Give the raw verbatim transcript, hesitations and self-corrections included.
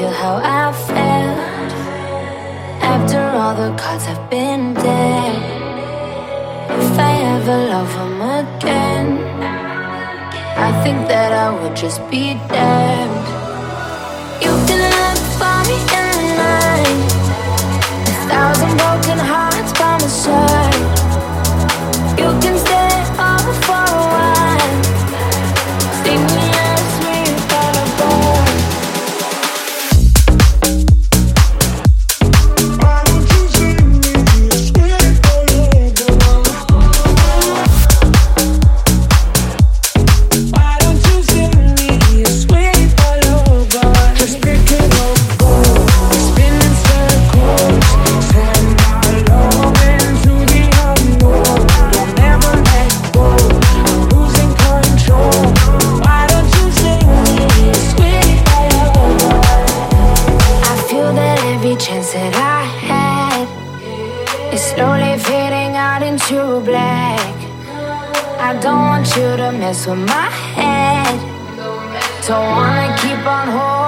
you how I felt after all the cards have been dealt. If I ever love him again, I think that I would just be damned. You can look for me in the night, a thousand broken hearts by my side. You can stay over for a while, see me as sweet but a bone. Chance that I had is slowly fading out into black. I don't want you to mess with my head, don't wanna keep on holding